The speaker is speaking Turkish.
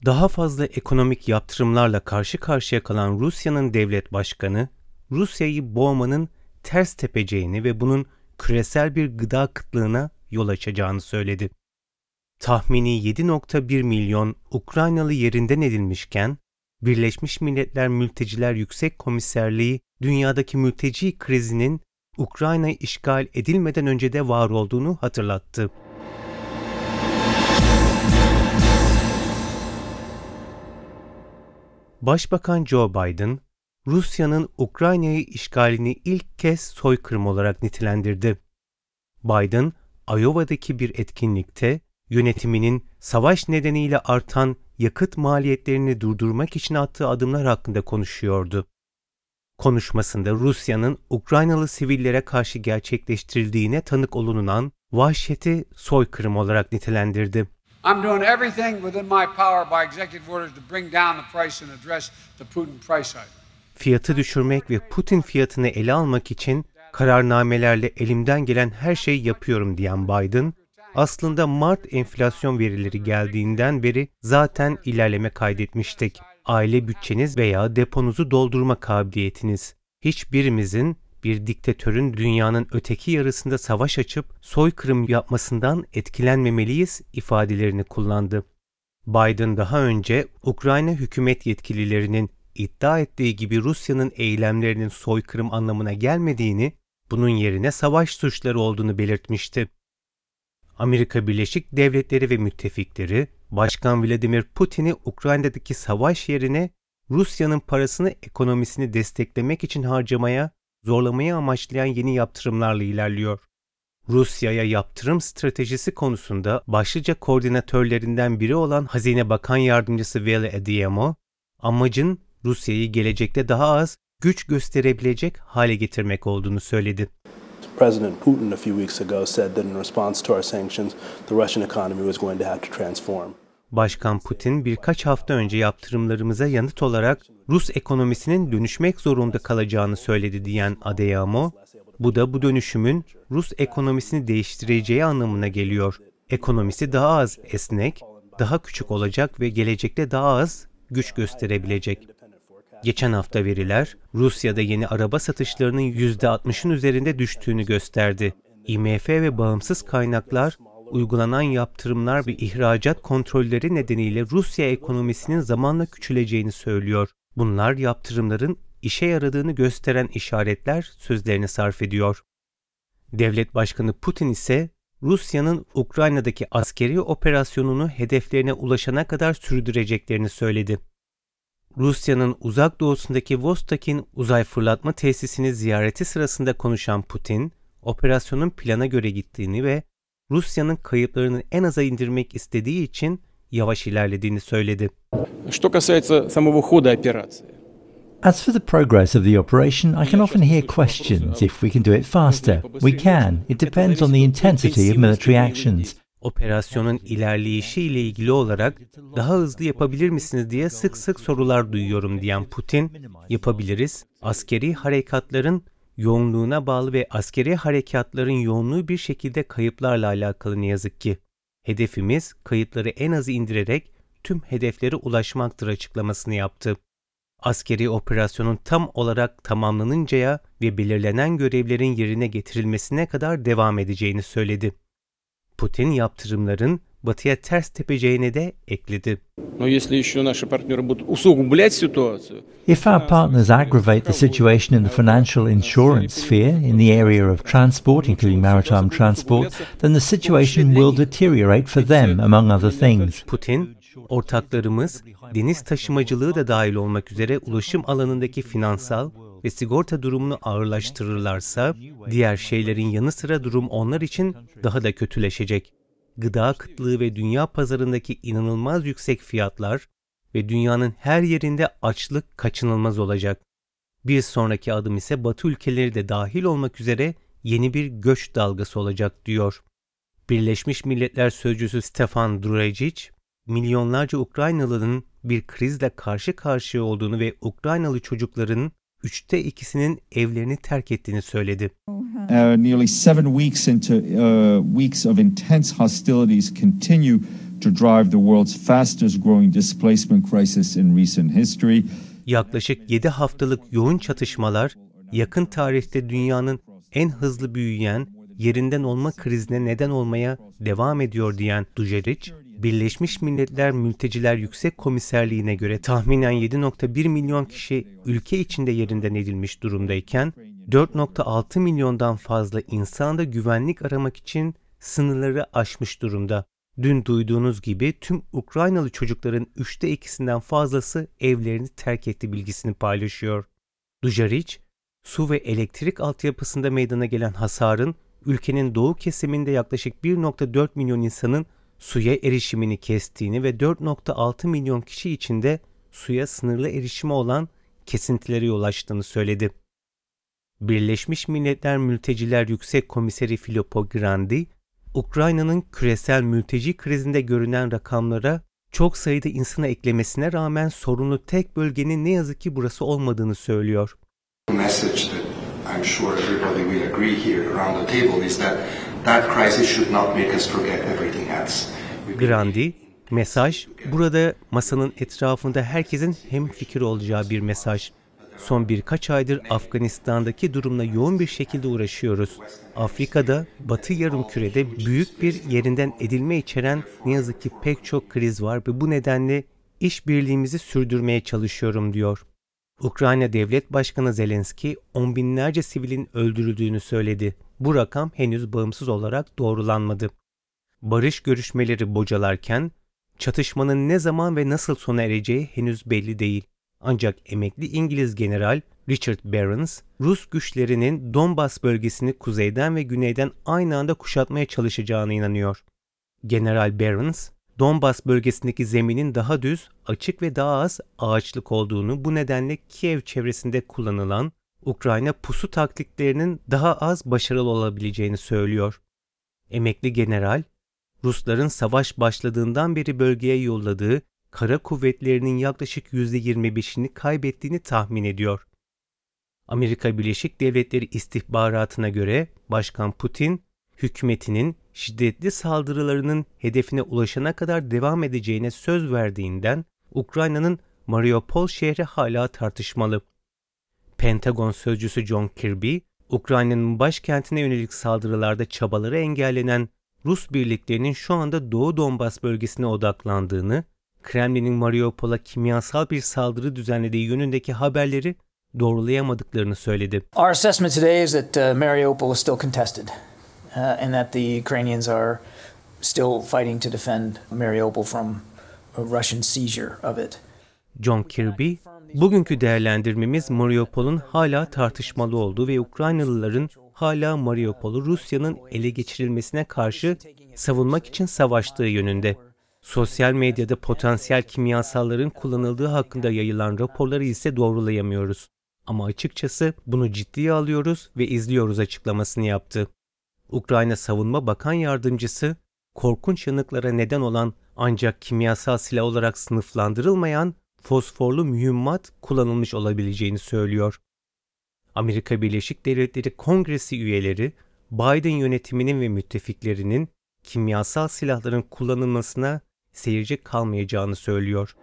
Daha fazla ekonomik yaptırımlarla karşı karşıya kalan Rusya'nın devlet başkanı, Rusya'yı boğmanın ters tepeceğini ve bunun küresel bir gıda kıtlığına yol açacağını söyledi. Tahmini 7,1 milyon Ukraynalı yerinden edilmişken, Birleşmiş Milletler Mülteciler Yüksek Komiserliği dünyadaki mülteci krizinin Ukrayna işgal edilmeden önce de var olduğunu hatırlattı. Başbakan Joe Biden, Rusya'nın Ukrayna'yı işgalini ilk kez soykırım olarak nitelendirdi. Biden, Iowa'daki bir etkinlikte yönetiminin savaş nedeniyle artan yakıt maliyetlerini durdurmak için attığı adımlar hakkında konuşuyordu. Konuşmasında Rusya'nın Ukraynalı sivillere karşı gerçekleştirildiğine tanık olunan vahşeti soykırım olarak nitelendirdi. I'm doing everything within my power by executive orders to bring down the price and address the Putin price hike. Fiyatı düşürmek ve Putin fiyatını ele almak için kararnamelerle elimden gelen her şeyi yapıyorum diyen Biden, aslında Mart enflasyon verileri geldiğinden beri zaten ilerleme kaydetmiştik. Aile bütçeniz veya deponuzu doldurma kabiliyetiniz. Hiçbirimizin bir diktatörün dünyanın öteki yarısında savaş açıp soykırım yapmasından etkilenmemeliyiz ifadelerini kullandı. Biden daha önce Ukrayna hükümet yetkililerinin iddia ettiği gibi Rusya'nın eylemlerinin soykırım anlamına gelmediğini, bunun yerine savaş suçları olduğunu belirtmişti. Amerika Birleşik Devletleri ve müttefikleri, Başkan Vladimir Putin'i Ukrayna'daki savaş yerine Rusya'nın parasını, ekonomisini desteklemek için harcamaya, zorlamayı amaçlayan yeni yaptırımlarla ilerliyor. Rusya'ya yaptırım stratejisi konusunda başlıca koordinatörlerinden biri olan Hazine Bakan Yardımcısı Vali Adeyemo, amacın Rusya'yı gelecekte daha az güç gösterebilecek hale getirmek olduğunu söyledi. President Putin a few weeks ago said that in response to our sanctions, the Russian economy was going to have to transform. Başkan Putin birkaç hafta önce yaptırımlarımıza yanıt olarak Rus ekonomisinin dönüşmek zorunda kalacağını söyledi diyen Adeyemo, bu da bu dönüşümün Rus ekonomisini değiştireceği anlamına geliyor. Ekonomisi daha az esnek, daha küçük olacak ve gelecekte daha az güç gösterebilecek. Geçen hafta veriler, Rusya'da yeni araba satışlarının %60'ın üzerinde düştüğünü gösterdi. IMF ve bağımsız kaynaklar, uygulanan yaptırımlar ve ihracat kontrolleri nedeniyle Rusya ekonomisinin zamanla küçüleceğini söylüyor. Bunlar yaptırımların işe yaradığını gösteren işaretler sözlerini sarf ediyor. Devlet Başkanı Putin ise Rusya'nın Ukrayna'daki askeri operasyonunu hedeflerine ulaşana kadar sürdüreceklerini söyledi. Rusya'nın uzak doğusundaki Vostok'in uzay fırlatma tesisini ziyareti sırasında konuşan Putin, operasyonun plana göre gittiğini ve Rusya'nın kayıplarını en aza indirmek istediği için yavaş ilerlediğini söyledi. Что касается самого хода операции. As for the progress of the operation, I can often hear questions if we can do it faster. We can. It depends on the intensity of military actions. Operasyonun ilerleyişi ile ilgili olarak daha hızlı yapabilir misiniz diye sık sık sorular duyuyorum diyen Putin, yapabiliriz. Askeri harekatların yoğunluğuna bağlı ve askeri harekatların yoğunluğu bir şekilde kayıplarla alakalı ne yazık ki. Hedefimiz kayıpları en azı indirerek tüm hedeflere ulaşmaktır açıklamasını yaptı. Askeri operasyonun tam olarak tamamlanıncaya ve belirlenen görevlerin yerine getirilmesine kadar devam edeceğini söyledi. Putin yaptırımların Batı'ya ters tepeceğini de ekledi. If our partners aggravate the situation in the financial insurance sphere, in the area of transport, including maritime transport, then the situation will deteriorate for them, among other things. Putin, ortaklarımız deniz taşımacılığı da dahil olmak üzere ulaşım alanındaki finansal ve sigorta durumunu ağırlaştırırlarsa, diğer şeylerin yanı sıra durum onlar için daha da kötüleşecek. Gıda kıtlığı ve dünya pazarındaki inanılmaz yüksek fiyatlar ve dünyanın her yerinde açlık kaçınılmaz olacak. Bir sonraki adım ise Batı ülkeleri de dahil olmak üzere yeni bir göç dalgası olacak diyor. Birleşmiş Milletler Sözcüsü Stefan Dujarric, milyonlarca Ukraynalı'nın bir krizle karşı karşıya olduğunu ve Ukraynalı çocukların 2/3'ünün evlerini terk ettiğini söyledi. Nearly 7 weeks into weeks of intense hostilities continue to drive the world's fastest growing displacement crisis in recent history. Yaklaşık 7 haftalık yoğun çatışmalar, yakın tarihte dünyanın en hızlı büyüyen, yerinden olma krizine neden olmaya devam ediyor diyen Dujarric, Birleşmiş Milletler Mülteciler Yüksek Komiserliğine göre tahminen 7,1 milyon kişi ülke içinde yerinden edilmiş durumdayken, 4,6 milyondan fazla insan da güvenlik aramak için sınırları aşmış durumda. Dün duyduğunuz gibi tüm Ukraynalı çocukların 3'te 2'sinden fazlası evlerini terk etti bilgisini paylaşıyor. Dujarric, su ve elektrik altyapısında meydana gelen hasarın ülkenin doğu kesiminde yaklaşık 1,4 milyon insanın suya erişimini kestiğini ve 4,6 milyon kişi için de suya sınırlı erişimi olan kesintilere yol açtığını söyledi. Birleşmiş Milletler Mülteciler Yüksek Komiseri Filippo Grandi, Ukrayna'nın küresel mülteci krizinde görünen rakamlara çok sayıda insana eklemesine rağmen sorunlu tek bölgenin ne yazık ki burası olmadığını söylüyor. The message that I'm sure everybody will agree here around the table is that crisis should not make us forget everything else. Grandi, mesaj, burada masanın etrafında herkesin hemfikir olacağı bir mesaj. Son birkaç aydır Afganistan'daki durumla yoğun bir şekilde uğraşıyoruz. Afrika'da, Batı Yarımküre'de büyük bir yerinden edilme içeren ne yazık ki pek çok kriz var ve bu nedenle işbirliğimizi sürdürmeye çalışıyorum diyor. Ukrayna Devlet Başkanı Zelenski, on binlerce sivilin öldürüldüğünü söyledi. Bu rakam henüz bağımsız olarak doğrulanmadı. Barış görüşmeleri bocalarken, çatışmanın ne zaman ve nasıl sona ereceği henüz belli değil. Ancak emekli İngiliz General Richard Barons, Rus güçlerinin Donbas bölgesini kuzeyden ve güneyden aynı anda kuşatmaya çalışacağına inanıyor. General Barons, Donbas bölgesindeki zeminin daha düz, açık ve daha az ağaçlık olduğunu, bu nedenle Kiev çevresinde kullanılan Ukrayna pusu taktiklerinin daha az başarılı olabileceğini söylüyor. Emekli general, Rusların savaş başladığından beri bölgeye yolladığı kara kuvvetlerinin yaklaşık %25'ini kaybettiğini tahmin ediyor. Amerika Birleşik Devletleri istihbaratına göre Başkan Putin, hükümetinin şiddetli saldırılarının hedefine ulaşana kadar devam edeceğine söz verdiğinden Ukrayna'nın Mariupol şehri hala tartışmalı. Pentagon sözcüsü John Kirby, Ukrayna'nın başkentine yönelik saldırılarda çabaları engellenen Rus birliklerinin şu anda Doğu Donbas bölgesine odaklandığını, Kremlin'in Mariupol'a kimyasal bir saldırı düzenlediği yönündeki haberleri doğrulayamadıklarını söyledi. Our assessment today is that Mariupol is still contested and that the Ukrainians are still fighting to defend Mariupol from a Russian seizure of it. John Kirby, bugünkü değerlendirmemiz Mariupol'un hala tartışmalı olduğu ve Ukraynalıların hala Mariupol'u Rusya'nın ele geçirilmesine karşı savunmak için savaştığı yönünde. Sosyal medyada potansiyel kimyasalların kullanıldığı hakkında yayılan raporları ise doğrulayamıyoruz. Ama açıkçası bunu ciddiye alıyoruz ve izliyoruz açıklamasını yaptı. Ukrayna Savunma Bakan Yardımcısı, korkunç yanıklara neden olan ancak kimyasal silah olarak sınıflandırılmayan fosforlu mühimmat kullanılmış olabileceğini söylüyor. Amerika Birleşik Devletleri Kongresi üyeleri, Biden yönetiminin ve müttefiklerinin kimyasal silahların kullanılmasına seyirci kalmayacağını söylüyor.